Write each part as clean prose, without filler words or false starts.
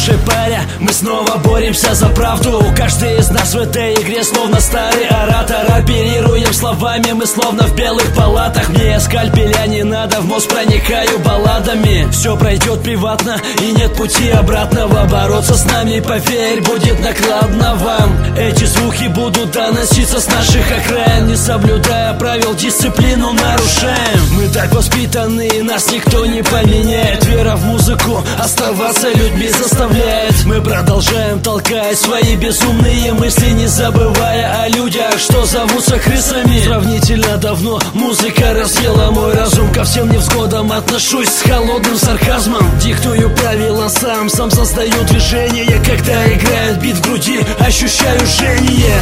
Слушай, паря, мы снова боремся за правду. Каждый из нас в этой игре словно старый оратор. Оперируем словами, мы словно в белых палатах. Мне скальпеля не надо, в мозг проникаю балладами. Все пройдет приватно и нет пути обратного. Бороться с нами, поверь, будет накладно вам. Эти звуки будут доноситься с наших окраин. Не соблюдая правил, дисциплину нарушаем. Мы так воспитаны, нас никто не поменяет. Вера в музыку оставаться людьми заставляет. Мы продолжаем толкать свои безумные мысли, не забывая о людях, что зовутся крысами. Сравнительно давно музыка разъела мой разум. Ко всем невзгодам отношусь с холодным сарказмом. Диктую правила сам создаю движение. Когда играет бит в груди, ощущаю жжение.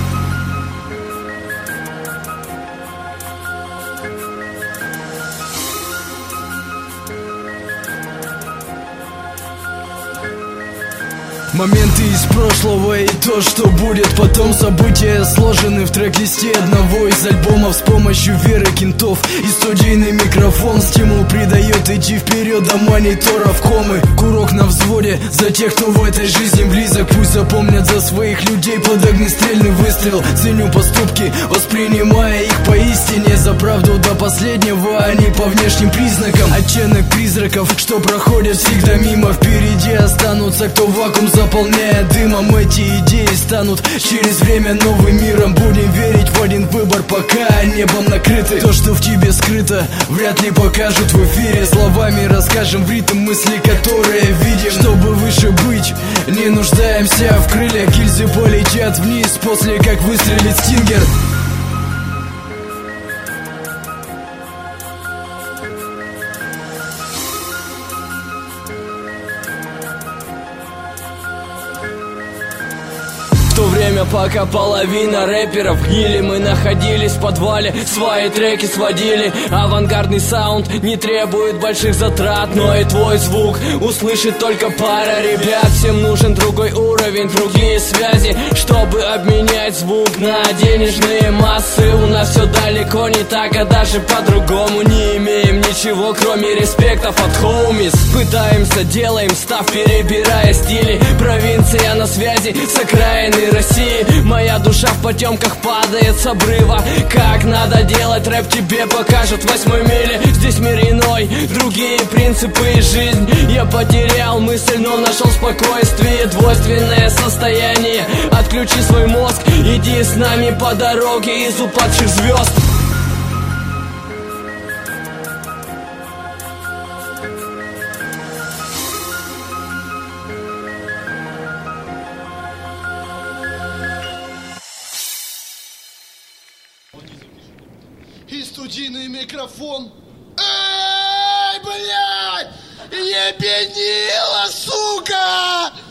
Моменты из прошлого и то, что будет потом. События сложены в трек-листе одного из альбомов. С помощью веры кентов и студийный микрофон стимул придает идти вперед до мониторов комы. Курок на взводе за тех, кто в этой жизни близок. Пусть запомнят за своих людей под огнестрельный выстрел. Ценю поступки, воспринимая их поистине за правду до последнего, а не по внешним признакам. Оттенок призраков, что проходят всегда мимо. Впереди останутся, кто вакуум заполняя дымом. Эти идеи станут через время новым миром. Будем верить в один выбор, пока небом накрыты. То, что в тебе скрыто, вряд ли покажут в эфире. Словами расскажем в ритм мысли, которые видим. Чтобы выше быть, не нуждаемся в крыльях. Гильзы полетят вниз после как выстрелит стингер. В то время, пока половина рэперов гнили, мы находились в подвале, свои треки сводили. Авангардный саунд не требует больших затрат, но и твой звук услышит только пара ребят. Всем нужен другой уровень, другие связи, чтобы обменять звук на денежные массы. У нас все далеко не так, а даже по-другому. Не имеем ничего, кроме респектов от хоумис. Пытаемся, делаем став, перебирая стили. Провинция на связи с окраиной России. Моя душа в потемках падает с обрыва. Как надо делать рэп, тебе покажут в 8 миле. Здесь мир иной, другие принципы и жизнь. Я потерял мысль, но нашел спокойствие. Двойственное состояние. Отключи свой мозг, иди с нами по дороге из упадших звезд. И студийный микрофон. Эй, блядь! Ебенила, сука!